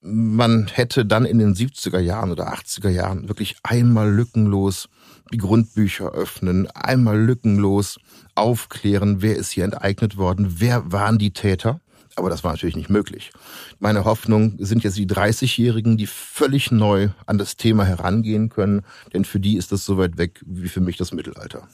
man hätte dann in den 70er Jahren oder 80er Jahren wirklich einmal lückenlos die Grundbücher öffnen, einmal lückenlos aufklären, wer ist hier enteignet worden, wer waren die Täter. Aber das war natürlich nicht möglich. Meine Hoffnung sind jetzt die 30-Jährigen, die völlig neu an das Thema herangehen können, denn für die ist das so weit weg wie für mich das Mittelalter.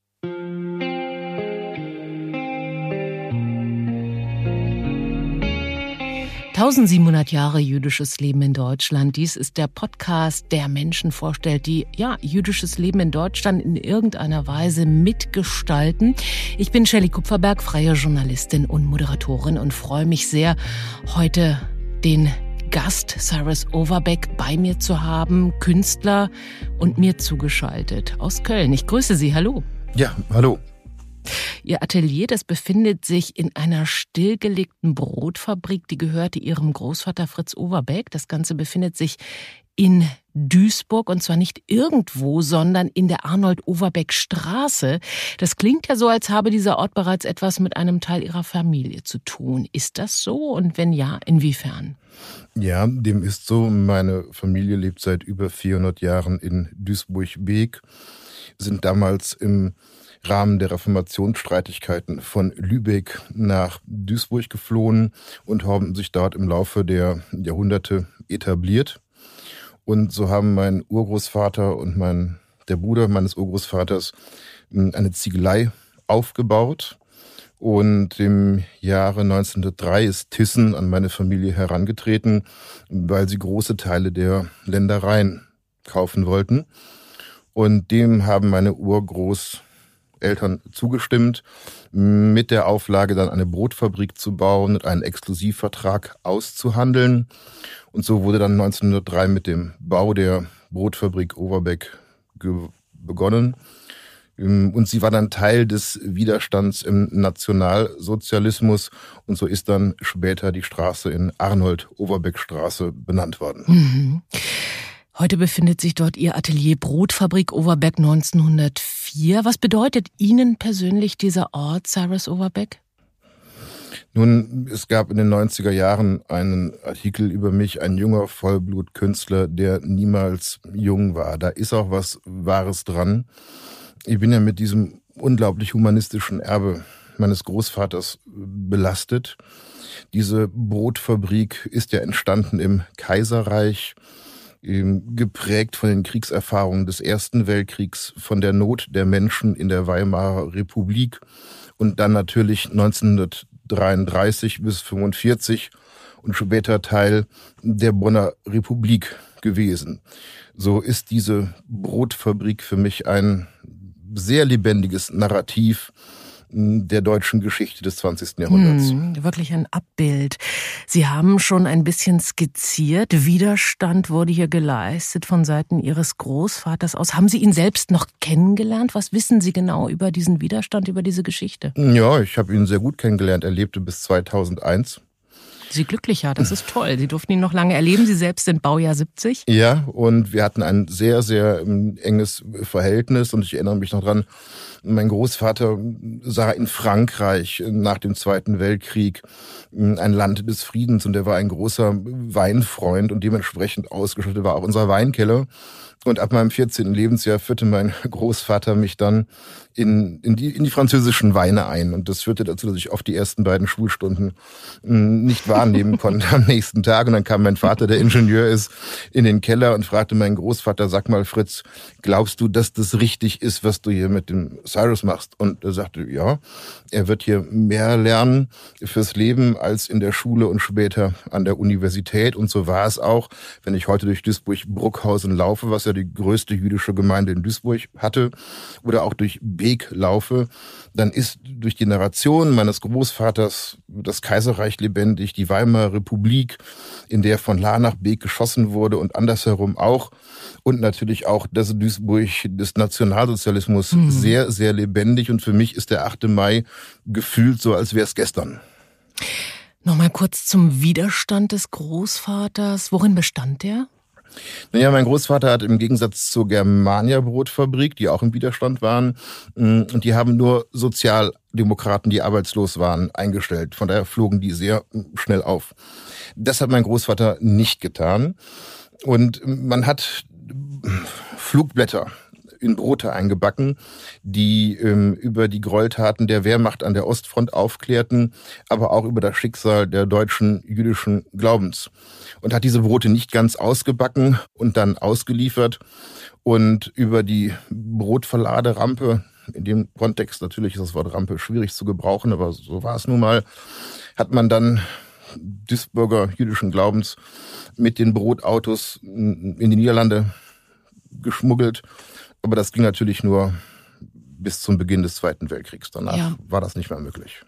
1700 Jahre jüdisches Leben in Deutschland. Dies ist der Podcast, der Menschen vorstellt, die jüdisches Leben in Deutschland in irgendeiner Weise mitgestalten. Ich bin Shelley Kupferberg, freie Journalistin und Moderatorin und freue mich sehr, heute den Gast Cyrus Overbeck bei mir zu haben, Künstler und mir zugeschaltet aus Köln. Ich grüße Sie, hallo. Ja, hallo. Ihr Atelier, das befindet sich in einer stillgelegten Brotfabrik, die gehörte Ihrem Großvater Fritz Overbeck. Das Ganze befindet sich in Duisburg und zwar nicht irgendwo, sondern in der Arnold-Overbeck-Straße. Das klingt ja so, als habe dieser Ort bereits etwas mit einem Teil Ihrer Familie zu tun. Ist das so und wenn ja, inwiefern? Ja, dem ist so. Meine Familie lebt seit über 400 Jahren in Duisburg-Beek, sind damals im Rahmen der Reformationsstreitigkeiten von Lübeck nach Duisburg geflohen und haben sich dort im Laufe der Jahrhunderte etabliert. Und so haben mein Urgroßvater und der Bruder meines Urgroßvaters eine Ziegelei aufgebaut. Und im Jahre 1903 ist Thyssen an meine Familie herangetreten, weil sie große Teile der Ländereien kaufen wollten. Und dem haben meine Urgroßeltern zugestimmt, mit der Auflage dann eine Brotfabrik zu bauen und einen Exklusivvertrag auszuhandeln. Und so wurde dann 1903 mit dem Bau der Brotfabrik Overbeck begonnen. Und sie war dann Teil des Widerstands im Nationalsozialismus. Und so ist dann später die Straße in Arnold-Overbeck-Straße benannt worden. Mhm. Heute befindet sich dort Ihr Atelier Brotfabrik Overbeck 1904. Was bedeutet Ihnen persönlich dieser Ort, Cyrus Overbeck? Nun, es gab in den 90er Jahren einen Artikel über mich, ein junger Vollblutkünstler, der niemals jung war. Da ist auch was Wahres dran. Ich bin ja mit diesem unglaublich humanistischen Erbe meines Großvaters belastet. Diese Brotfabrik ist ja entstanden im Kaiserreich, geprägt von den Kriegserfahrungen des Ersten Weltkriegs, von der Not der Menschen in der Weimarer Republik und dann natürlich 1933 bis 1945 und später Teil der Bonner Republik gewesen. So ist diese Brotfabrik für mich ein sehr lebendiges Narrativ der deutschen Geschichte des 20. Jahrhunderts. Wirklich ein Abbild. Sie haben schon ein bisschen skizziert. Widerstand wurde hier geleistet von Seiten Ihres Großvaters aus. Haben Sie ihn selbst noch kennengelernt? Was wissen Sie genau über diesen Widerstand, über diese Geschichte? Ja, ich habe ihn sehr gut kennengelernt. Er lebte bis 2001. Sie glücklicher, das ist toll. Sie durften ihn noch lange erleben. Sie selbst sind Baujahr 70. Ja, und wir hatten ein sehr, sehr enges Verhältnis. Und ich erinnere mich noch dran, mein Großvater sah in Frankreich nach dem Zweiten Weltkrieg ein Land des Friedens. Und er war ein großer Weinfreund und dementsprechend ausgestattet war auch unser Weinkeller. Und ab meinem 14. Lebensjahr führte mein Großvater mich dann in die französischen Weine ein. Und das führte dazu, dass ich oft die ersten beiden Schulstunden nicht wahrnehmen konnte am nächsten Tag. Und dann kam mein Vater, der Ingenieur ist, in den Keller und fragte meinen Großvater, sag mal Fritz, glaubst du, dass das richtig ist, was du hier mit dem Cyrus machst? Und er sagte, ja, er wird hier mehr lernen fürs Leben als in der Schule und später an der Universität. Und so war es auch, wenn ich heute durch Duisburg-Bruckhausen laufe, was ja die größte jüdische Gemeinde in Duisburg hatte, oder auch durch Beek laufe, dann ist durch die Narration meines Großvaters das Kaiserreich lebendig, die Weimarer Republik, in der von La nach Beek geschossen wurde und andersherum auch, und natürlich auch das Duisburg des Nationalsozialismus sehr, sehr lebendig. Und für mich ist der 8. Mai gefühlt so, als wäre es gestern. Nochmal kurz zum Widerstand des Großvaters. Worin bestand der? Naja, mein Großvater hat im Gegensatz zur Germania Brotfabrik, die auch im Widerstand waren, und die haben nur Sozialdemokraten, die arbeitslos waren, eingestellt. Von daher flogen die sehr schnell auf. Das hat mein Großvater nicht getan. Und man hat Flugblätter in Brote eingebacken, die über die Gräueltaten der Wehrmacht an der Ostfront aufklärten, aber auch über das Schicksal der deutschen jüdischen Glaubens. Und hat diese Brote nicht ganz ausgebacken und dann ausgeliefert. Und über die Brotverladerampe, in dem Kontext natürlich ist das Wort Rampe schwierig zu gebrauchen, aber so war es nun mal, hat man dann Duisburger jüdischen Glaubens mit den Brotautos in die Niederlande geschmuggelt. Aber das ging natürlich nur bis zum Beginn des Zweiten Weltkriegs. Danach war das nicht mehr möglich.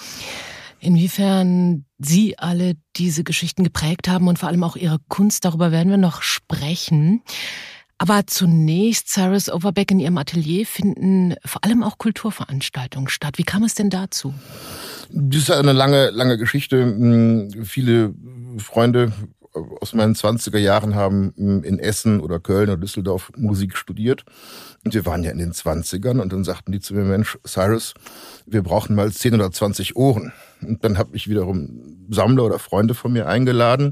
Inwiefern Sie alle diese Geschichten geprägt haben und vor allem auch Ihre Kunst, darüber werden wir noch sprechen. Aber zunächst, Cyrus Overbeck, in Ihrem Atelier finden vor allem auch Kulturveranstaltungen statt. Wie kam es denn dazu? Das ist eine lange Geschichte. Viele Freunde aus meinen 20er Jahren haben in Essen oder Köln oder Düsseldorf Musik studiert. Und wir waren ja in den 20ern und dann sagten die zu mir, Mensch, Cyrus, wir brauchen mal 10 oder 20 Ohren. Und dann habe ich wiederum Sammler oder Freunde von mir eingeladen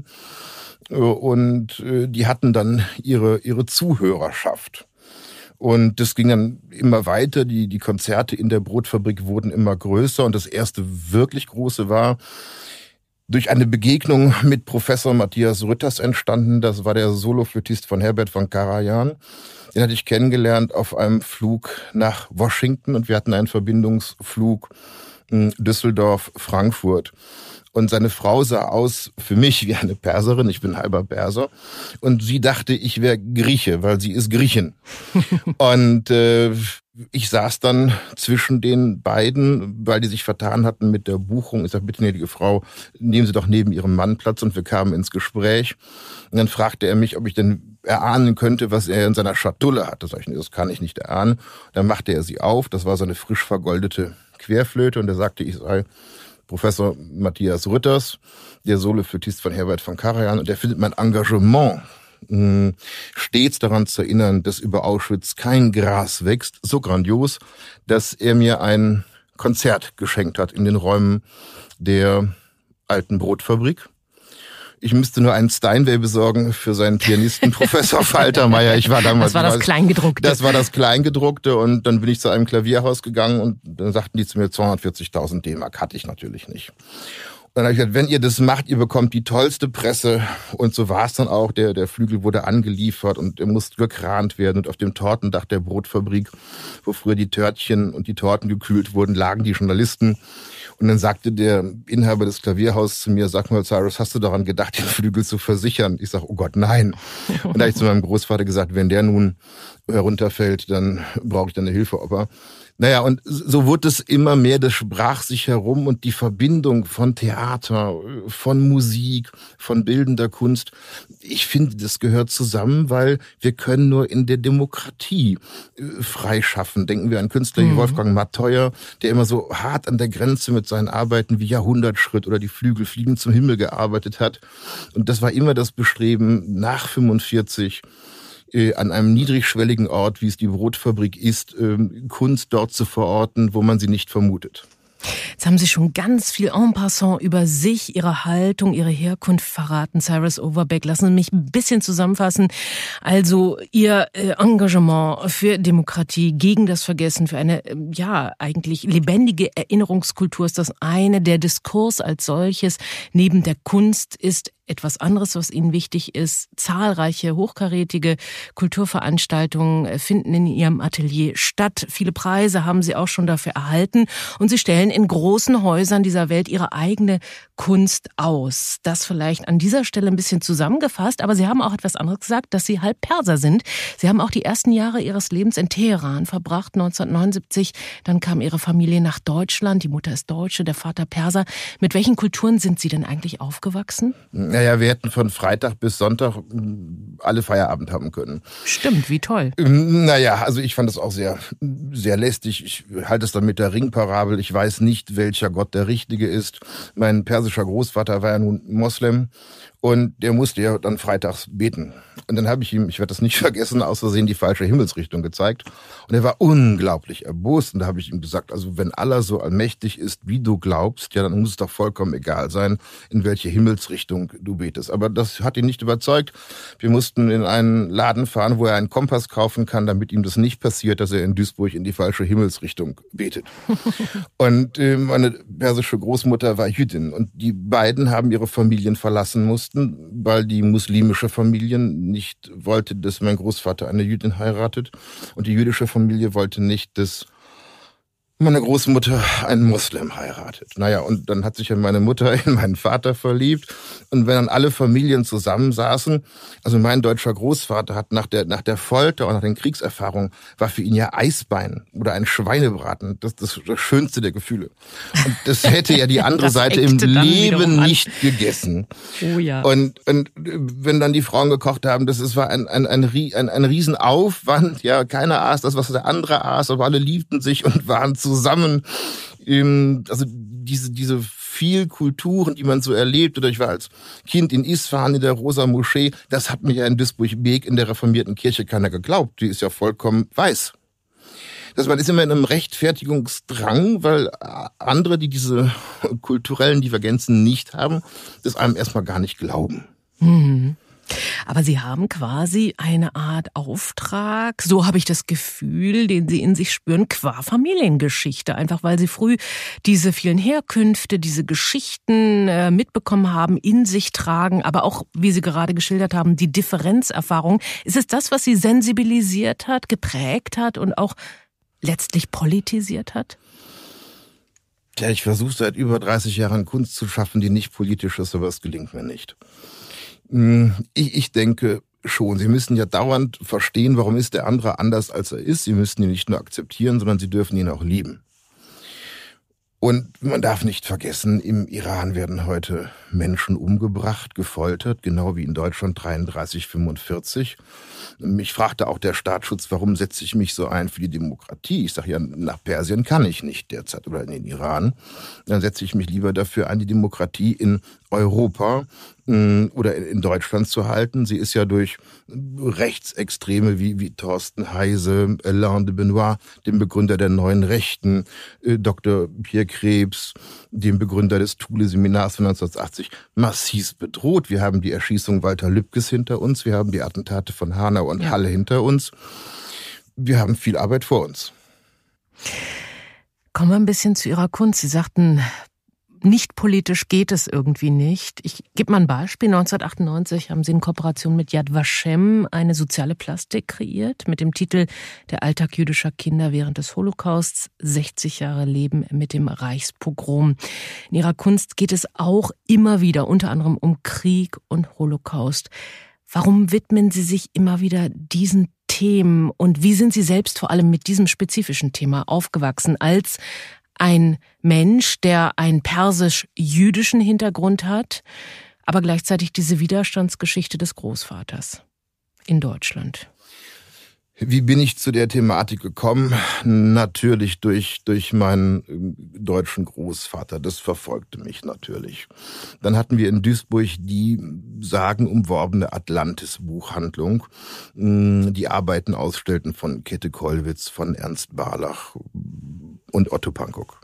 und die hatten dann ihre Zuhörerschaft. Und das ging dann immer weiter, die Konzerte in der Brotfabrik wurden immer größer und das erste wirklich große war durch eine Begegnung mit Professor Matthias Rütters entstanden. Das war der Soloflötist von Herbert von Karajan. Den hatte ich kennengelernt auf einem Flug nach Washington und wir hatten einen Verbindungsflug Düsseldorf-Frankfurt. Und seine Frau sah aus für mich wie eine Perserin, ich bin halber Perser. Und sie dachte, ich wäre Grieche, weil sie ist Griechin. Und ich saß dann zwischen den beiden, weil die sich vertan hatten mit der Buchung. Ich sag, bitte, gnädige Frau, nehmen Sie doch neben Ihrem Mann Platz. Und wir kamen ins Gespräch. Und dann fragte er mich, ob ich denn erahnen könnte, was er in seiner Schatulle hat. Das sag ich, nee, das kann ich nicht erahnen. Dann machte er sie auf. Das war so eine frisch vergoldete Querflöte. Und er sagte, ich sei Professor Matthias Rütters, der Soloflötist von Herbert von Karajan. Und er findet mein Engagement stets daran zu erinnern, dass über Auschwitz kein Gras wächst, so grandios, dass er mir ein Konzert geschenkt hat in den Räumen der alten Brotfabrik. Ich müsste nur einen Steinway besorgen für seinen Pianisten Professor Faltermeier. Ich war damals. Das war das Kleingedruckte. Das war das Kleingedruckte und dann bin ich zu einem Klavierhaus gegangen und dann sagten die zu mir 240.000 D-Mark. Hatte ich natürlich nicht. Dann habe ich gesagt, wenn ihr das macht, ihr bekommt die tollste Presse. Und so war es dann auch. Der Flügel wurde angeliefert und er musste gekrant werden. Und auf dem Tortendach der Brotfabrik, wo früher die Törtchen und die Torten gekühlt wurden, lagen die Journalisten. Und dann sagte der Inhaber des Klavierhauses zu mir, sag mal, Cyrus, hast du daran gedacht, den Flügel zu versichern? Ich sag, oh Gott, nein. Und da habe ich zu meinem Großvater gesagt, wenn der nun herunterfällt, dann brauche ich dann eine Hilfeoper. Naja, und so wurde es immer mehr, das sprach sich herum und die Verbindung von Theater, von Musik, von bildender Kunst, ich finde, das gehört zusammen, weil wir können nur in der Demokratie freischaffen. Denken wir an Künstler wie Wolfgang Matteuer, der immer so hart an der Grenze mit seinen Arbeiten wie Jahrhundertschritt oder die Flügel fliegen zum Himmel gearbeitet hat. Und das war immer das Bestreben nach 45, an einem niedrigschwelligen Ort, wie es die Brotfabrik ist, Kunst dort zu verorten, wo man sie nicht vermutet. Jetzt haben Sie schon ganz viel en passant über sich, Ihre Haltung, Ihre Herkunft verraten, Cyrus Overbeck. Lassen Sie mich ein bisschen zusammenfassen. Also Ihr Engagement für Demokratie, gegen das Vergessen, für eine eigentlich lebendige Erinnerungskultur ist das eine. Der Diskurs als solches neben der Kunst ist etwas anderes, was Ihnen wichtig ist. Zahlreiche hochkarätige Kulturveranstaltungen finden in Ihrem Atelier statt. Viele Preise haben Sie auch schon dafür erhalten. Und Sie stellen in großen Häusern dieser Welt Ihre eigene Kunst aus. Das vielleicht an dieser Stelle ein bisschen zusammengefasst. Aber Sie haben auch etwas anderes gesagt, dass Sie halb Perser sind. Sie haben auch die ersten Jahre Ihres Lebens in Teheran verbracht, 1979. Dann kam Ihre Familie nach Deutschland. Die Mutter ist Deutsche, der Vater Perser. Mit welchen Kulturen sind Sie denn eigentlich aufgewachsen? Naja, wir hätten von Freitag bis Sonntag alle Feierabend haben können. Stimmt, wie toll. Naja, also ich fand das auch sehr, sehr lästig. Ich halte es dann mit der Ringparabel. Ich weiß nicht, welcher Gott der Richtige ist. Mein persischer Großvater war ja nun Moslem Und der musste ja dann freitags beten. Und dann habe ich ihm, ich werde das nicht vergessen, aus Versehen die falsche Himmelsrichtung gezeigt. Und er war unglaublich erbost. Und da habe ich ihm gesagt, also wenn Allah so allmächtig ist, wie du glaubst, ja, dann muss es doch vollkommen egal sein, in welche Himmelsrichtung du betest. Aber das hat ihn nicht überzeugt. Wir mussten in einen Laden fahren, wo er einen Kompass kaufen kann, damit ihm das nicht passiert, dass er in Duisburg in die falsche Himmelsrichtung betet. Und meine persische Großmutter war Jüdin. Und die beiden haben ihre Familien verlassen mussten, weil die muslimische Familie nicht wollte, dass mein Großvater eine Jüdin heiratet. Und die jüdische Familie wollte nicht, dass meine Großmutter einen Muslim heiratet. Naja, und dann hat sich ja meine Mutter in meinen Vater verliebt. Und wenn dann alle Familien zusammensaßen, also mein deutscher Großvater hat nach der Folter und nach den Kriegserfahrungen, war für ihn ja Eisbein oder ein Schweinebraten das schönste der Gefühle. Und das hätte ja die andere Seite im Leben nicht gegessen. Oh ja. Und wenn dann die Frauen gekocht haben, war ein Riesenaufwand. Ja, keiner aß das, was der andere aß, aber alle liebten sich und waren zusammen. Also diese viel Kulturen, die man so erlebt, oder ich war als Kind in Isfahan in der Rosa Moschee, das hat mir ja in Duisburg-Beek in der reformierten Kirche keiner geglaubt. Die ist ja vollkommen weiß. Man ist immer in einem Rechtfertigungsdrang, weil andere, die diese kulturellen Divergenzen nicht haben, das einem erstmal gar nicht glauben. Mhm. Aber Sie haben quasi eine Art Auftrag, so habe ich das Gefühl, den Sie in sich spüren, qua Familiengeschichte. Einfach weil Sie früh diese vielen Herkünfte, diese Geschichten mitbekommen haben, in sich tragen, aber auch, wie Sie gerade geschildert haben, die Differenzerfahrung. Ist es das, was Sie sensibilisiert hat, geprägt hat und auch letztlich politisiert hat? Ja, ich versuche seit über 30 Jahren Kunst zu schaffen, die nicht politisch ist, aber es gelingt mir nicht. Ich denke schon, Sie müssen ja dauernd verstehen, warum ist der andere anders, als er ist. Sie müssen ihn nicht nur akzeptieren, sondern Sie dürfen ihn auch lieben. Und man darf nicht vergessen, im Iran werden heute Menschen umgebracht, gefoltert, genau wie in Deutschland 33, 45. Mich fragte auch der Staatsschutz, warum setze ich mich so ein für die Demokratie? Ich sage ja, nach Persien kann ich nicht derzeit oder in den Iran. Dann setze ich mich lieber dafür ein, die Demokratie in Europa oder in Deutschland zu halten. Sie ist ja durch Rechtsextreme wie Thorsten Heise, Alain de Benoit, dem Begründer der Neuen Rechten, Dr. Pierre Krebs, dem Begründer des Thule-Seminars von 1980, massiv bedroht. Wir haben die Erschießung Walter Lübkes hinter uns, wir haben die Attentate von Hanau und Halle hinter uns. Wir haben viel Arbeit vor uns. Kommen wir ein bisschen zu Ihrer Kunst. Sie sagten, nicht politisch geht es irgendwie nicht. Ich gebe mal ein Beispiel. 1998 haben Sie in Kooperation mit Yad Vashem eine soziale Plastik kreiert mit dem Titel Der Alltag jüdischer Kinder während des Holocausts, 60 Jahre Leben mit dem Reichspogrom. In Ihrer Kunst geht es auch immer wieder unter anderem um Krieg und Holocaust. Warum widmen Sie sich immer wieder diesen Themen und wie sind Sie selbst vor allem mit diesem spezifischen Thema aufgewachsen als ein Mensch, der einen persisch-jüdischen Hintergrund hat, aber gleichzeitig diese Widerstandsgeschichte des Großvaters in Deutschland? Wie bin ich zu der Thematik gekommen? Natürlich durch meinen deutschen Großvater. Das verfolgte mich natürlich. Dann hatten wir in Duisburg die sagenumworbene Atlantis-Buchhandlung, die Arbeiten ausstellten von Käthe Kollwitz, von Ernst Barlach und Otto Pankok.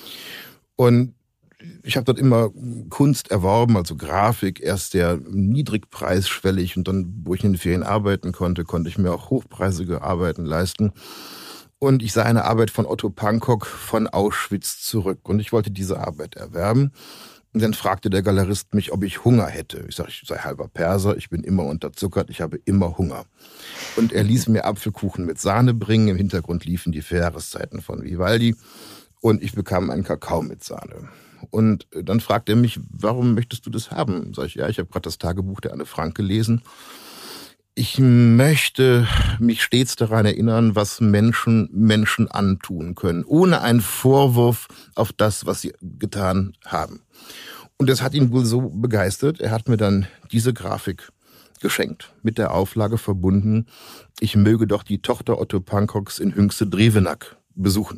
Und ich habe dort immer Kunst erworben, also Grafik, erst sehr niedrigpreisschwellig und dann, wo ich in den Ferien arbeiten konnte, konnte ich mir auch hochpreisige Arbeiten leisten. Und ich sah eine Arbeit von Otto Pankok von Auschwitz zurück und ich wollte diese Arbeit erwerben. Und dann fragte der Galerist mich, ob ich Hunger hätte. Ich sage, ich sei halber Perser, ich bin immer unterzuckert, ich habe immer Hunger. Und er ließ mir Apfelkuchen mit Sahne bringen, im Hintergrund liefen die Jahreszeiten von Vivaldi und ich bekam einen Kakao mit Sahne. Und dann fragt er mich, warum möchtest du das haben? Sag ich, ja, ich habe gerade das Tagebuch der Anne Frank gelesen. Ich möchte mich stets daran erinnern, was Menschen antun können, ohne einen Vorwurf auf das, was sie getan haben. Und das hat ihn wohl so begeistert. Er hat mir dann diese Grafik geschenkt, mit der Auflage verbunden, ich möge doch die Tochter Otto Pankoks in Hüngste-Drevenack besuchen.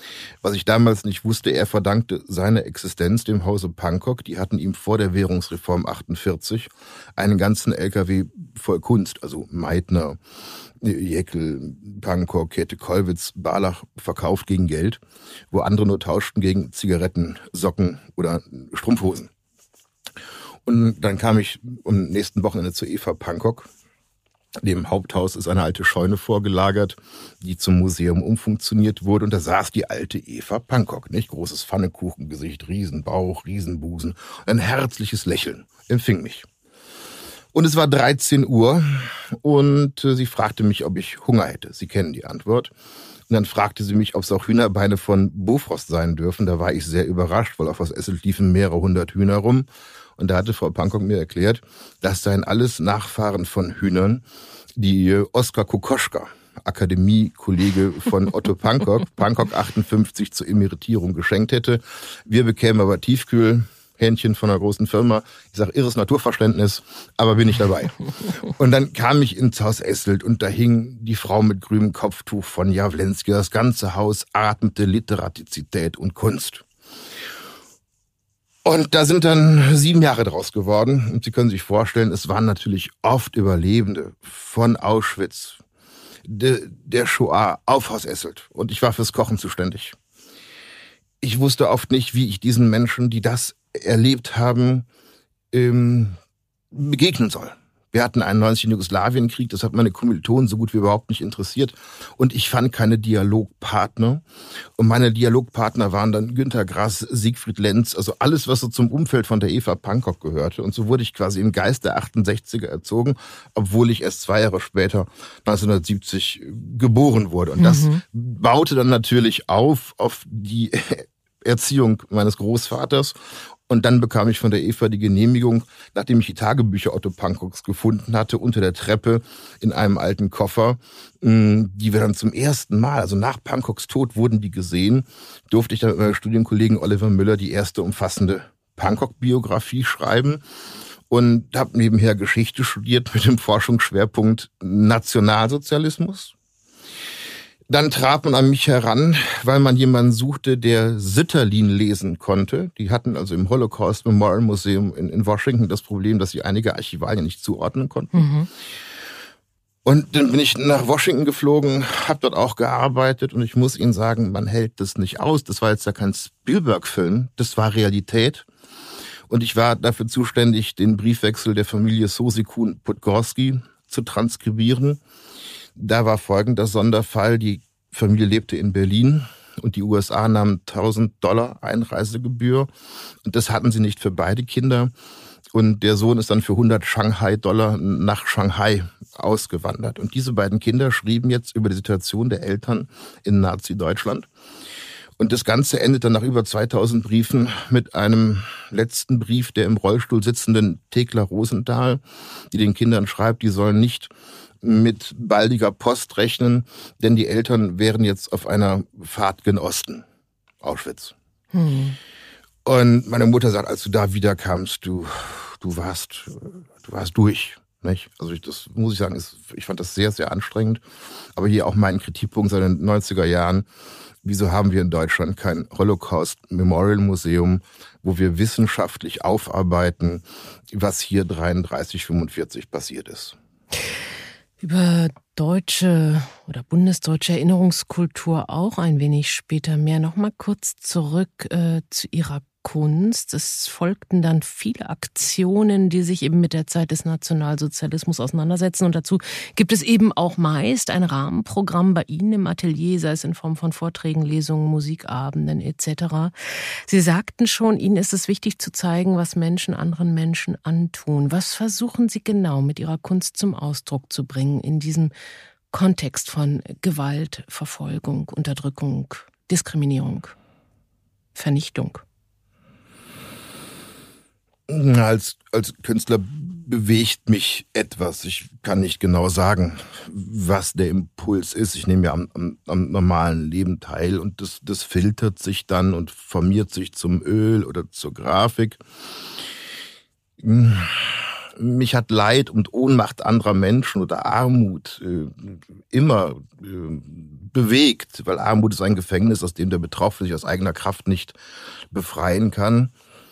Was ich damals nicht wusste, er verdankte seine Existenz dem Hause Pankow. Die hatten ihm vor der Währungsreform 48 einen ganzen LKW voll Kunst, also Meitner, Jäckel, Pankow, Käthe Kollwitz, Barlach verkauft gegen Geld, wo andere nur tauschten gegen Zigaretten, Socken oder Strumpfhosen. Und dann kam ich am nächsten Wochenende zu Eva Pankow. Dem Haupthaus ist eine alte Scheune vorgelagert, die zum Museum umfunktioniert wurde. Und da saß die alte Eva Pankow, nicht? Großes Pfannekuchengesicht, Riesenbauch, Riesenbusen. Ein herzliches Lächeln empfing mich. Und es war 13 Uhr und sie fragte mich, ob ich Hunger hätte. Sie kennen die Antwort. Und dann fragte sie mich, ob es auch Hühnerbeine von Bofrost sein dürfen. Da war ich sehr überrascht, weil auf das Esselt liefen mehrere hundert Hühner rum. Und da hatte Frau Pankow mir erklärt, das seien alles Nachfahren von Hühnern, die Oskar Kokoschka, Akademie-Kollege von Otto Pankow, Pankow 58 zur Emeritierung geschenkt hätte. Wir bekämen aber Tiefkühlhähnchen von einer großen Firma. Ich sage, irres Naturverständnis, aber bin ich dabei. Und dann kam ich ins Haus Esselt und da hing die Frau mit grünem Kopftuch von Jawlensky. Das ganze Haus atmete Literatizität und Kunst. Und da sind dann 7 Jahre draus geworden. Und Sie können sich vorstellen, es waren natürlich oft Überlebende von Auschwitz, der Shoah auf Haus Esselt. Und ich war fürs Kochen zuständig. Ich wusste oft nicht, wie ich diesen Menschen, die das erlebt haben, begegnen soll. Wir hatten einen 90. Jugoslawienkrieg, das hat meine Kommilitonen so gut wie überhaupt nicht interessiert. Und ich fand keine Dialogpartner. Und meine Dialogpartner waren dann Günter Grass, Siegfried Lenz, also alles, was so zum Umfeld von der Eva Pankow gehörte. Und so wurde ich quasi im Geist der 68er erzogen, obwohl ich erst 2 Jahre später, 1970, geboren wurde. Und das baute dann natürlich auf die Erziehung meines Großvaters. Und dann bekam ich von der Eva die Genehmigung, nachdem ich die Tagebücher Otto Pankows gefunden hatte, unter der Treppe in einem alten Koffer, die wir dann zum ersten Mal, also nach Pankows Tod wurden die gesehen, durfte ich dann mit meinem Studienkollegen Oliver Müller die erste umfassende Pankow-Biografie schreiben und habe nebenher Geschichte studiert mit dem Forschungsschwerpunkt Nationalsozialismus. Dann trat man an mich heran, weil man jemanden suchte, der Sütterlin lesen konnte. Die hatten also im Holocaust Memorial Museum in Washington das Problem, dass sie einige Archivalien nicht zuordnen konnten. Und dann bin ich nach Washington geflogen, habe dort auch gearbeitet und ich muss Ihnen sagen, man hält das nicht aus. Das war jetzt ja kein Spielberg-Film, das war Realität. Und ich war dafür zuständig, den Briefwechsel der Familie Sosikun-Podgorski zu transkribieren. Da war folgender Sonderfall. Die Familie lebte in Berlin und die USA nahmen $1.000 Einreisegebühr. Und das hatten sie nicht für beide Kinder. Und der Sohn ist dann für $100 Shanghai nach Shanghai ausgewandert. Und diese beiden Kinder schrieben jetzt über die Situation der Eltern in Nazi-Deutschland. Und das Ganze endet dann nach über 2000 Briefen mit einem letzten Brief der im Rollstuhl sitzenden Thekla Rosenthal, die den Kindern schreibt, die sollen nicht mit baldiger Post rechnen, denn die Eltern wären jetzt auf einer Fahrt gen Osten, Auschwitz. Und meine Mutter sagt, als du da wiederkamst, du warst durch. Nicht? Also das muss ich sagen, ich fand das sehr, sehr anstrengend. Aber hier auch mein Kritikpunkt seit den 90er Jahren. Wieso haben wir in Deutschland kein Holocaust-Memorial-Museum, wo wir wissenschaftlich aufarbeiten, was hier 33, 45 passiert ist? Über deutsche oder bundesdeutsche Erinnerungskultur auch ein wenig später mehr. Noch mal kurz zurück zu Ihrer Kunst. Es folgten dann viele Aktionen, die sich eben mit der Zeit des Nationalsozialismus auseinandersetzen. Und dazu gibt es eben auch meist ein Rahmenprogramm bei Ihnen im Atelier, sei es in Form von Vorträgen, Lesungen, Musikabenden etc. Sie sagten schon, Ihnen ist es wichtig zu zeigen, was Menschen anderen Menschen antun. Was versuchen Sie genau mit Ihrer Kunst zum Ausdruck zu bringen in diesem Kontext von Gewalt, Verfolgung, Unterdrückung, Diskriminierung, Vernichtung? Als Künstler bewegt mich etwas. Ich kann nicht genau sagen, was der Impuls ist. Ich nehme ja am normalen Leben teil und das filtert sich dann und formiert sich zum Öl oder zur Grafik. mich hat Leid und Ohnmacht anderer Menschen oder Armut immer bewegt, weil Armut ist ein Gefängnis, aus dem der Betroffene sich aus eigener Kraft nicht befreien kann.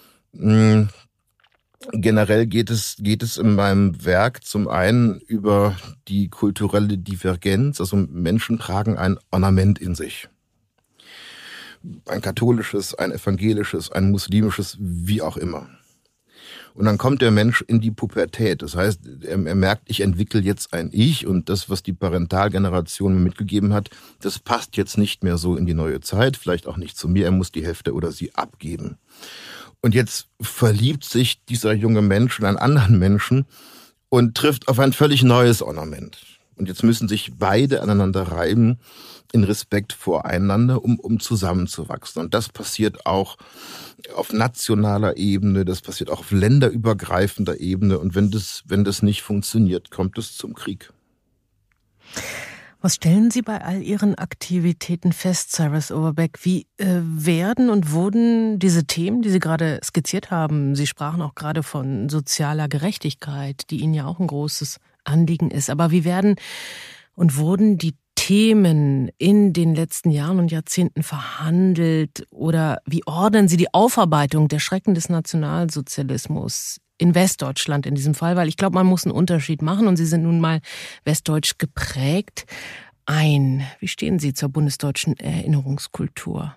Generell geht es in meinem Werk zum einen über die kulturelle Divergenz, also Menschen tragen ein Ornament in sich. Ein katholisches, ein evangelisches, ein muslimisches, wie auch immer. Und dann kommt der Mensch in die Pubertät. Das heißt, er merkt, ich entwickle jetzt ein Ich und das, was die Parentalgeneration mir mitgegeben hat, das passt jetzt nicht mehr so in die neue Zeit, vielleicht auch nicht zu mir. Er muss die Hälfte oder sie abgeben. Und jetzt verliebt sich dieser junge Mensch in einen anderen Menschen und trifft auf ein völlig neues Ornament. Und jetzt müssen sich beide aneinander reiben in Respekt voreinander, um zusammenzuwachsen. Und das passiert auch auf nationaler Ebene, das passiert auch auf länderübergreifender Ebene. Und wenn das nicht funktioniert, kommt es zum Krieg. Was stellen Sie bei all Ihren Aktivitäten fest, Cyrus Overbeck? Wie werden und wurden diese Themen, die Sie gerade skizziert haben, Sie sprachen auch gerade von sozialer Gerechtigkeit, die Ihnen ja auch ein großes Anliegen ist, aber wie werden und wurden die Themen in den letzten Jahren und Jahrzehnten verhandelt oder wie ordnen Sie die Aufarbeitung der Schrecken des Nationalsozialismus in Westdeutschland in diesem Fall? Weil ich glaube, man muss einen Unterschied machen und Sie sind nun mal westdeutsch geprägt. Wie stehen Sie zur bundesdeutschen Erinnerungskultur?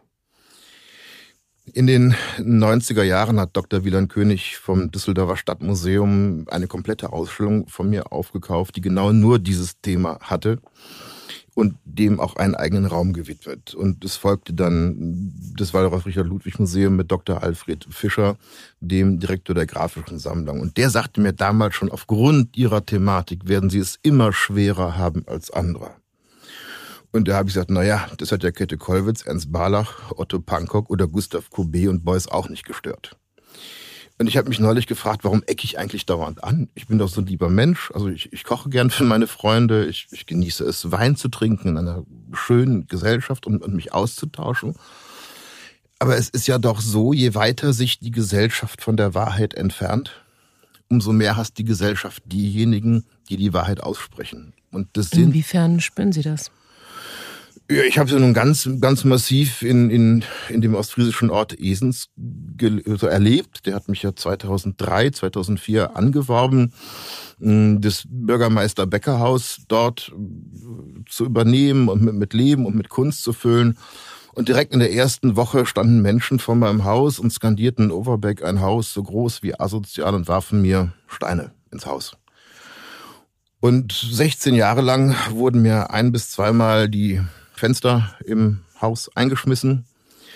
In den 90er Jahren hat Dr. Wieland König vom Düsseldorfer Stadtmuseum eine komplette Ausstellung von mir aufgekauft, die genau nur dieses Thema hatte und dem auch einen eigenen Raum gewidmet. Und es folgte dann das Waldorf-Richard-Ludwig-Museum mit Dr. Alfred Fischer, dem Direktor der Grafischen Sammlung. Und der sagte mir damals schon, aufgrund ihrer Thematik werden sie es immer schwerer haben als andere. Und da habe ich gesagt, das hat ja Käthe Kollwitz, Ernst Barlach, Otto Pankok oder Gustav Courbet und Beuys auch nicht gestört. Und ich habe mich neulich gefragt, warum ecke ich eigentlich dauernd an? Ich bin doch so ein lieber Mensch. Also ich koche gern für meine Freunde. Ich genieße es, Wein zu trinken in einer schönen Gesellschaft und mich auszutauschen. Aber es ist ja doch so, je weiter sich die Gesellschaft von der Wahrheit entfernt, umso mehr hasst die Gesellschaft diejenigen, die die Wahrheit aussprechen. Und das sind, inwiefern spüren Sie das? Ja, ich habe es ja nun ganz massiv in dem ostfriesischen Ort Esens erlebt. Der hat mich ja 2003, 2004 angeworben, das Bürgermeister Beckerhaus dort zu übernehmen und mit Leben und mit Kunst zu füllen. Und direkt in der ersten Woche standen Menschen vor meinem Haus und skandierten Overbeck ein Haus so groß wie asozial und warfen mir Steine ins Haus. Und 16 Jahre lang wurden mir 1- bis 2-mal die Fenster im Haus eingeschmissen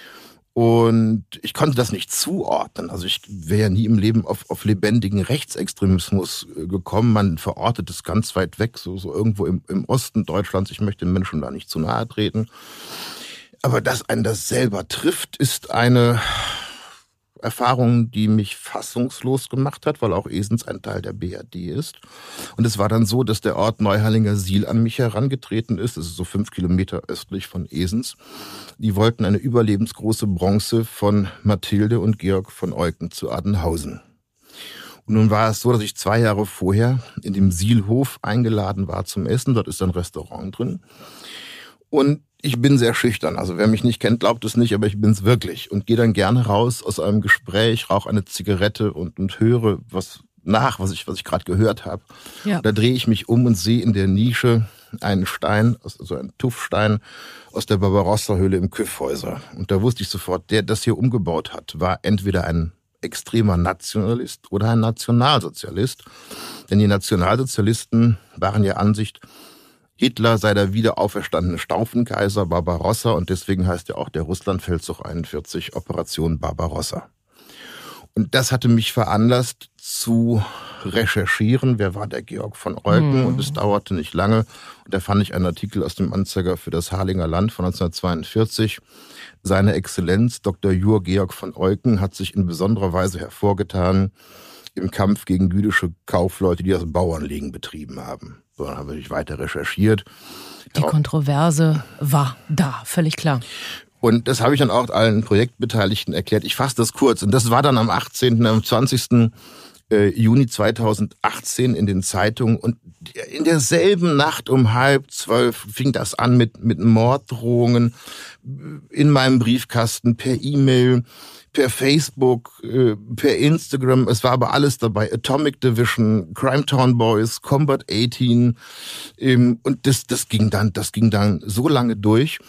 und ich konnte das nicht zuordnen. Also ich wäre ja nie im Leben auf lebendigen Rechtsextremismus gekommen. Man verortet es ganz weit weg, so irgendwo im Osten Deutschlands. Ich möchte den Menschen da nicht zu nahe treten. Aber dass einen das selber trifft, ist eine Erfahrung, die mich fassungslos gemacht hat, weil auch Esens ein Teil der BRD ist. Und es war dann so, dass der Ort Neuharlingersiel an mich herangetreten ist. Das ist so 5 Kilometer östlich von Esens. Die wollten eine überlebensgroße Bronze von Mathilde und Georg von Eucken zu Adenhausen. Und nun war es so, dass ich 2 Jahre vorher in dem Sielhof eingeladen war zum Essen. Dort ist ein Restaurant drin. Und ich bin sehr schüchtern. Also wer mich nicht kennt, glaubt es nicht, aber ich bin's wirklich. Und gehe dann gerne raus aus einem Gespräch, rauche eine Zigarette und höre was ich gerade gehört habe. Ja. Da drehe ich mich um und sehe in der Nische einen Stein, also einen Tuffstein aus der Barbarossa-Höhle im Kyffhäuser. Und da wusste ich sofort, der das hier umgebaut hat, war entweder ein extremer Nationalist oder ein Nationalsozialist. Denn die Nationalsozialisten waren ja Ansicht, Hitler sei der wiederauferstandene Staufenkaiser Barbarossa und deswegen heißt ja auch der Russlandfeldzug 41 Operation Barbarossa. Und das hatte mich veranlasst zu recherchieren, wer war der Georg von Eucken und es dauerte nicht lange. Und da fand ich einen Artikel aus dem Anzeiger für das Harlinger Land von 1942. Seine Exzellenz Dr. Jur Georg von Eucken hat sich in besonderer Weise hervorgetan im Kampf gegen jüdische Kaufleute, die das Bauernlegen betrieben haben. So, dann habe ich weiter recherchiert. Die Kontroverse war da, völlig klar. Und das habe ich dann auch allen Projektbeteiligten erklärt. Ich fasse das kurz. Und das war dann am 18., am 20. Juni 2018 in den Zeitungen und in derselben Nacht um 11:30 fing das an mit Morddrohungen in meinem Briefkasten, per E-Mail, per Facebook, per Instagram. Es war aber alles dabei. Atomic Division, Crime Town Boys, Combat 18. Und das ging dann so lange durch,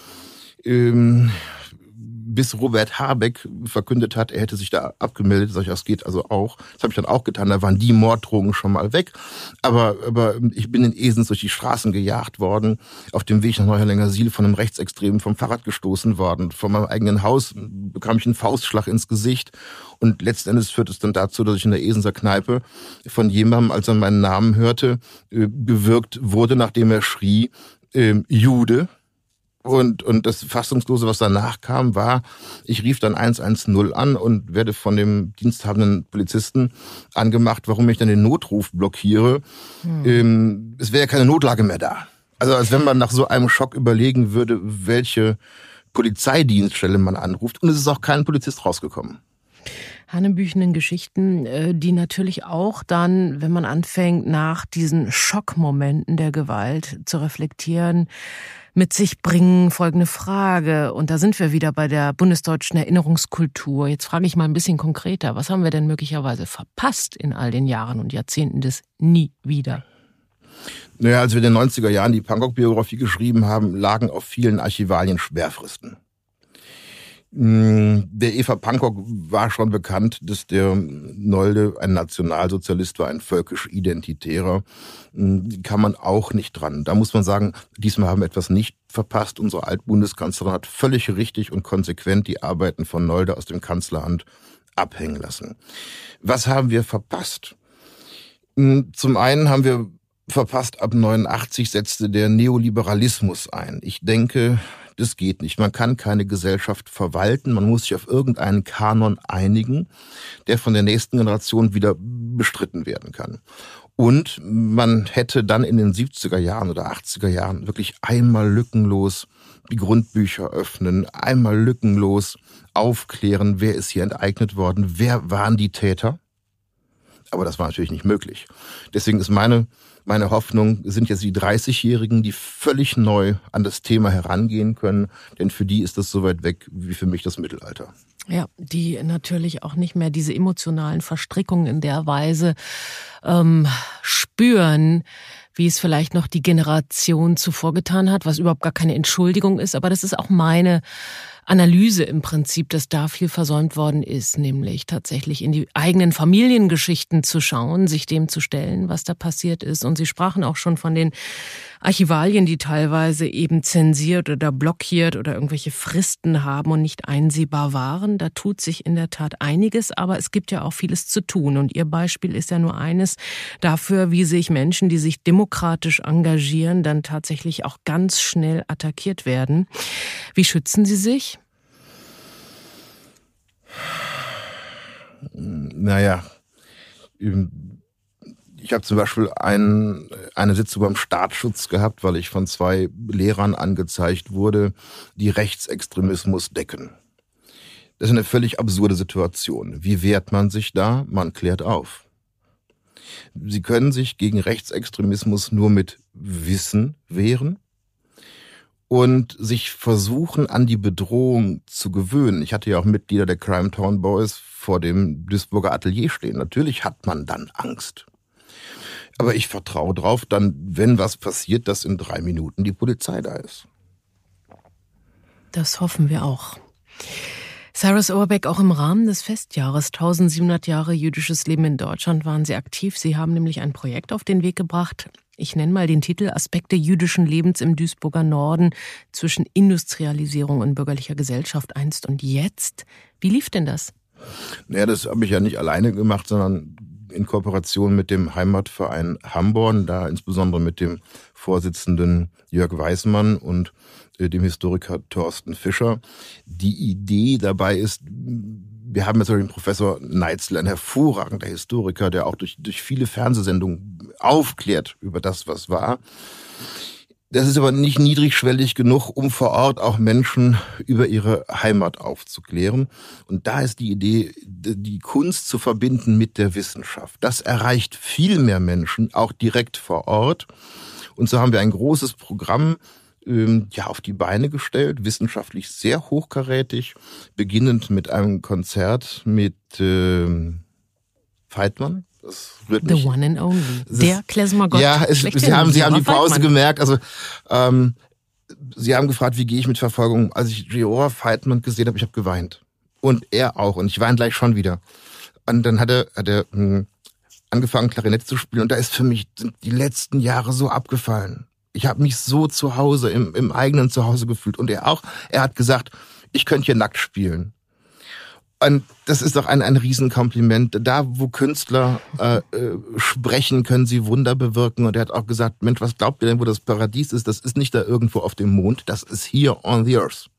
bis Robert Habeck verkündet hat, er hätte sich da abgemeldet. Sag ich, das geht also auch. Das habe ich dann auch getan. Da waren die Morddrohungen schon mal weg. Aber ich bin in Esens durch die Straßen gejagt worden. Auf dem Weg nach Neuherlängersiel von einem Rechtsextremen vom Fahrrad gestoßen worden. Von meinem eigenen Haus bekam ich einen Faustschlag ins Gesicht. Und letzten Endes führt es dann dazu, dass ich in der Esenser Kneipe von jemandem, als er meinen Namen hörte, gewürgt wurde, nachdem er schrie, Jude. Und das Fassungslose, was danach kam, war, ich rief dann 110 an und werde von dem diensthabenden Polizisten angemacht, warum ich dann den Notruf blockiere. Es wäre ja keine Notlage mehr da. Also als wenn man nach so einem Schock überlegen würde, welche Polizeidienststelle man anruft. Und es ist auch kein Polizist rausgekommen. Hanebüchenen Geschichten, die natürlich auch dann, wenn man anfängt, nach diesen Schockmomenten der Gewalt zu reflektieren, mit sich bringen folgende Frage. Und da sind wir wieder bei der bundesdeutschen Erinnerungskultur. Jetzt frage ich mal ein bisschen konkreter. Was haben wir denn möglicherweise verpasst in all den Jahren und Jahrzehnten des Nie wieder? Naja, als wir in den 90er Jahren die Pankow-Biografie geschrieben haben, lagen auf vielen Archivalien Sperrfristen. Der Eva Pankow war schon bekannt, dass der Nolde ein Nationalsozialist war, ein völkisch-identitärer. Kann man auch nicht dran. Da muss man sagen, diesmal haben wir etwas nicht verpasst. Unsere Altbundeskanzlerin hat völlig richtig und konsequent die Arbeiten von Nolde aus dem Kanzleramt abhängen lassen. Was haben wir verpasst? Zum einen haben wir verpasst, ab 89 setzte der Neoliberalismus ein. Ich denke, das geht nicht. Man kann keine Gesellschaft verwalten. Man muss sich auf irgendeinen Kanon einigen, der von der nächsten Generation wieder bestritten werden kann. Und man hätte dann in den 70er Jahren oder 80er Jahren wirklich einmal lückenlos die Grundbücher öffnen, einmal lückenlos aufklären, wer ist hier enteignet worden, wer waren die Täter. Aber das war natürlich nicht möglich. Deswegen ist meine Hoffnung, sind jetzt die 30-Jährigen, die völlig neu an das Thema herangehen können, denn für die ist das so weit weg wie für mich das Mittelalter. Ja, die natürlich auch nicht mehr diese emotionalen Verstrickungen in der Weise spüren, wie es vielleicht noch die Generation zuvor getan hat, was überhaupt gar keine Entschuldigung ist. Aber das ist auch meine Analyse im Prinzip, dass da viel versäumt worden ist, nämlich tatsächlich in die eigenen Familiengeschichten zu schauen, sich dem zu stellen, was da passiert ist. Und Sie sprachen auch schon von den Archivalien, die teilweise eben zensiert oder blockiert oder irgendwelche Fristen haben und nicht einsehbar waren. Da tut sich in der Tat einiges, aber es gibt ja auch vieles zu tun. Und Ihr Beispiel ist ja nur eines dafür, wie sich Menschen, die sich demokratisch engagieren, dann tatsächlich auch ganz schnell attackiert werden. Wie schützen Sie sich? Naja, ich habe zum Beispiel eine Sitzung beim Staatsschutz gehabt, weil ich von 2 Lehrern angezeigt wurde, die Rechtsextremismus decken. Das ist eine völlig absurde Situation. Wie wehrt man sich da? Man klärt auf. Sie können sich gegen Rechtsextremismus nur mit Wissen wehren und sich versuchen, an die Bedrohung zu gewöhnen. Ich hatte ja auch Mitglieder der Crime Town Boys vor dem Duisburger Atelier stehen. Natürlich hat man dann Angst. Aber ich vertraue drauf, dann, wenn was passiert, dass in 3 Minuten die Polizei da ist. Das hoffen wir auch. Cyrus Overbeck, auch im Rahmen des Festjahres 1700 Jahre jüdisches Leben in Deutschland waren Sie aktiv. Sie haben nämlich ein Projekt auf den Weg gebracht. Ich nenne mal den Titel Aspekte jüdischen Lebens im Duisburger Norden zwischen Industrialisierung und bürgerlicher Gesellschaft einst und jetzt. Wie lief denn das? Naja, das habe ich ja nicht alleine gemacht, sondern in Kooperation mit dem Heimatverein Hamborn, da insbesondere mit dem Vorsitzenden Jörg Weismann und dem Historiker Thorsten Fischer. Die Idee dabei ist, wir haben jetzt den Professor Neitzel, ein hervorragender Historiker, der auch durch viele Fernsehsendungen aufklärt über das, was war. Das ist aber nicht niedrigschwellig genug, um vor Ort auch Menschen über ihre Heimat aufzuklären. Und da ist die Idee, die Kunst zu verbinden mit der Wissenschaft. Das erreicht viel mehr Menschen, auch direkt vor Ort. Und so haben wir ein großes Programm auf die Beine gestellt, wissenschaftlich sehr hochkarätig, beginnend mit einem Konzert mit Feitmann. The one and only. Der Klezmer-Gott. Ja, Sie haben die Pause gemerkt. Also Sie haben gefragt, wie gehe ich mit Verfolgung. Als ich Jehovah Feitmann gesehen habe, ich habe geweint. Und er auch. Und ich weine gleich schon wieder. Und dann hat er angefangen, Klarinette zu spielen. Und da sind die letzten Jahre so abgefallen. Ich habe mich so zu Hause, im eigenen Zuhause gefühlt. Und er auch. Er hat gesagt, ich könnte hier nackt spielen. Und das ist doch ein Riesenkompliment. Da, wo Künstler sprechen, können sie Wunder bewirken. Und er hat auch gesagt, Mensch, was glaubt ihr denn, wo das Paradies ist? Das ist nicht da irgendwo auf dem Mond, das ist hier on the earth.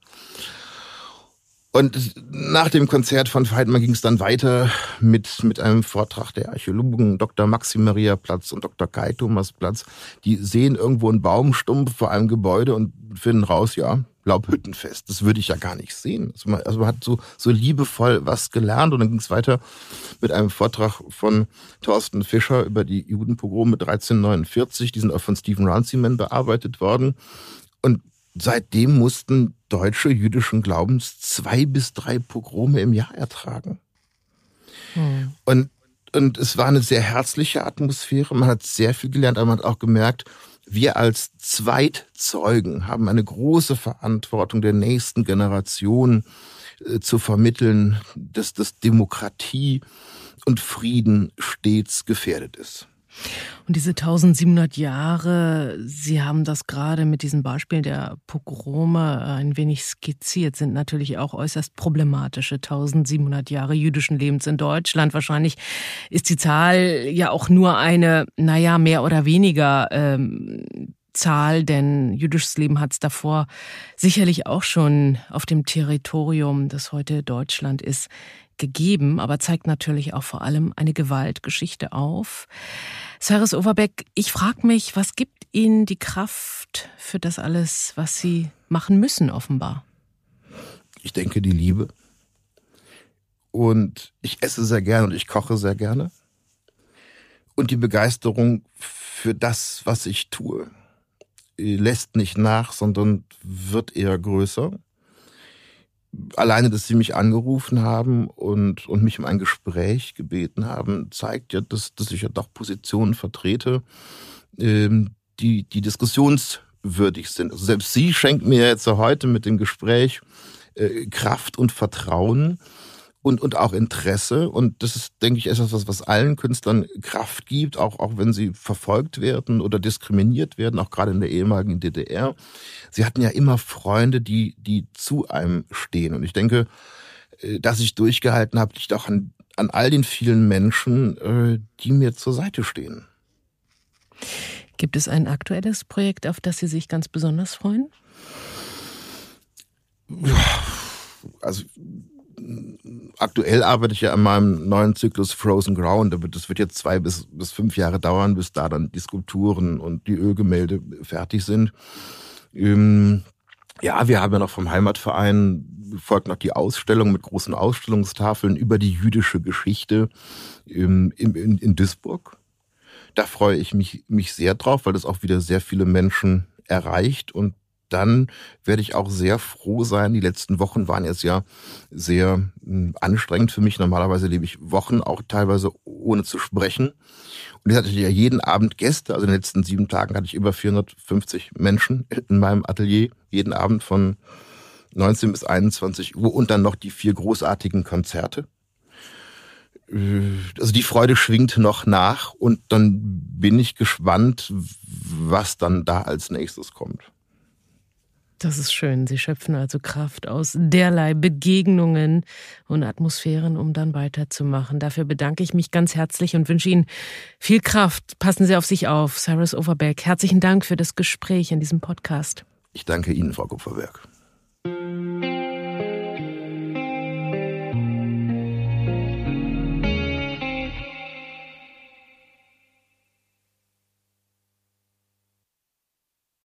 Und nach dem Konzert von Feitmann ging es dann weiter mit einem Vortrag der Archäologen Dr. Maxim Maria Platz und Dr. Kai Thomas Platz. Die sehen irgendwo einen Baumstumpf vor einem Gebäude und finden raus, ja, Laubhüttenfest. Das würde ich ja gar nicht sehen. Also man hat so liebevoll was gelernt. Und dann ging es weiter mit einem Vortrag von Thorsten Fischer über die Judenpogrome 1349. Die sind auch von Stephen Runciman bearbeitet worden. Und seitdem mussten Deutsche jüdischen Glaubens 2 bis 3 Pogrome im Jahr ertragen. Und es war eine sehr herzliche Atmosphäre. Man hat sehr viel gelernt, aber man hat auch gemerkt, wir als Zweitzeugen haben eine große Verantwortung der nächsten Generation zu vermitteln, dass Demokratie und Frieden stets gefährdet ist. Und diese 1700 Jahre, Sie haben das gerade mit diesen Beispielen der Pogrome ein wenig skizziert, sind natürlich auch äußerst problematische 1700 Jahre jüdischen Lebens in Deutschland. Wahrscheinlich ist die Zahl ja auch nur eine, mehr oder weniger Zahl, denn jüdisches Leben hat es davor sicherlich auch schon auf dem Territorium, das heute Deutschland ist, gegeben, aber zeigt natürlich auch vor allem eine Gewaltgeschichte auf. Cyrus Overbeck, ich frage mich, was gibt Ihnen die Kraft für das alles, was Sie machen müssen, offenbar? Ich denke, die Liebe. Und ich esse sehr gerne und ich koche sehr gerne. Und die Begeisterung für das, was ich tue, lässt nicht nach, sondern wird eher größer. Alleine, dass Sie mich angerufen haben und mich um ein Gespräch gebeten haben, zeigt ja, dass ich ja doch Positionen vertrete, die diskussionswürdig sind. Also selbst Sie schenken mir jetzt heute mit dem Gespräch Kraft und Vertrauen und auch Interesse. Und das ist, denke ich, etwas, was allen Künstlern Kraft gibt, auch wenn sie verfolgt werden oder diskriminiert werden, auch gerade in der ehemaligen DDR. Sie hatten ja immer Freunde, die zu einem stehen. Und ich denke, dass ich durchgehalten habe, liegt auch an all den vielen Menschen, die mir zur Seite stehen. Gibt es ein aktuelles Projekt, auf das Sie sich ganz besonders freuen? Also aktuell arbeite ich ja an meinem neuen Zyklus Frozen Ground. Das wird jetzt 2 bis 5 Jahre dauern, bis da dann die Skulpturen und die Ölgemälde fertig sind. Ja, wir haben ja noch vom Heimatverein folgt noch die Ausstellung mit großen Ausstellungstafeln über die jüdische Geschichte in Duisburg. Da freue ich mich sehr drauf, weil das auch wieder sehr viele Menschen erreicht. Und dann werde ich auch sehr froh sein. Die letzten Wochen waren jetzt ja sehr anstrengend für mich. Normalerweise lebe ich Wochen auch teilweise ohne zu sprechen. Und ich hatte ja jeden Abend Gäste. Also in den letzten 7 Tagen hatte ich über 450 Menschen in meinem Atelier. Jeden Abend von 19 bis 21 Uhr und dann noch die 4 großartigen Konzerte. Also die Freude schwingt noch nach und dann bin ich gespannt, was dann da als nächstes kommt. Das ist schön. Sie schöpfen also Kraft aus derlei Begegnungen und Atmosphären, um dann weiterzumachen. Dafür bedanke ich mich ganz herzlich und wünsche Ihnen viel Kraft. Passen Sie auf sich auf. Cyrus Overbeck, herzlichen Dank für das Gespräch in diesem Podcast. Ich danke Ihnen, Frau Kupferberg.